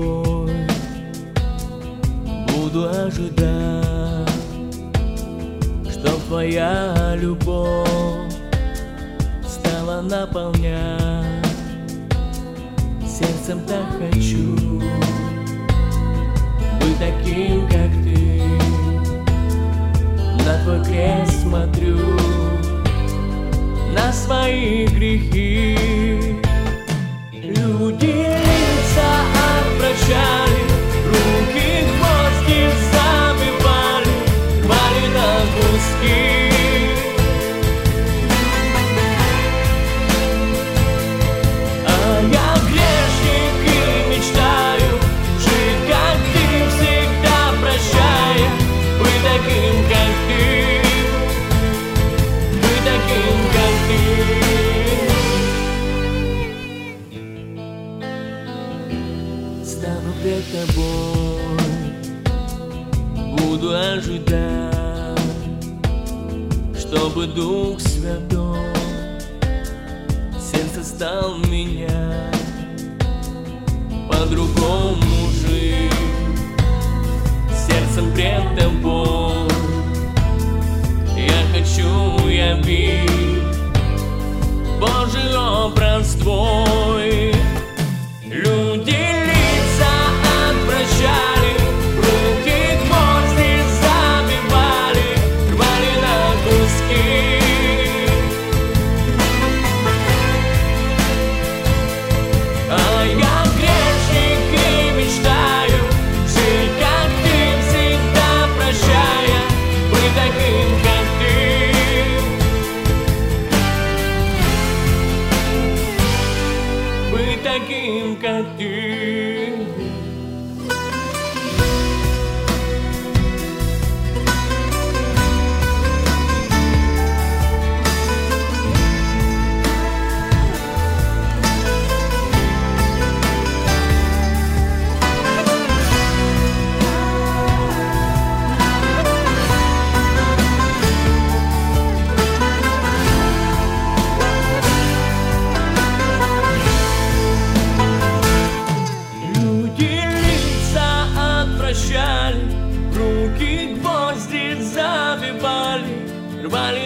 тобой, буду ожидать, чтоб твоя любовь стала наполнять. Сердцем так хочу быть таким, как ты. На твой крест смотрю, на свои грехи. Люди лица отвращали, руки гвозди забивали, рвали на куски. А я грешник и мечтаю жить, как ты, всегда прощая, быть таким, как ты, быть таким, как ты. Стану пред тобой, буду ожидать, чтобы Дух Святой сердце стал менять, по-другому жить, сердцем пред тобой. Я хочу явить Божий образ твой. Люди лица отвращали, руки гвозди забивали, рвали на куски. А я грешник и мечтаю жить, как ты, всегда прощая, быть таким, как ты, быть таким, как ты. Руки гвозди забивали, рвали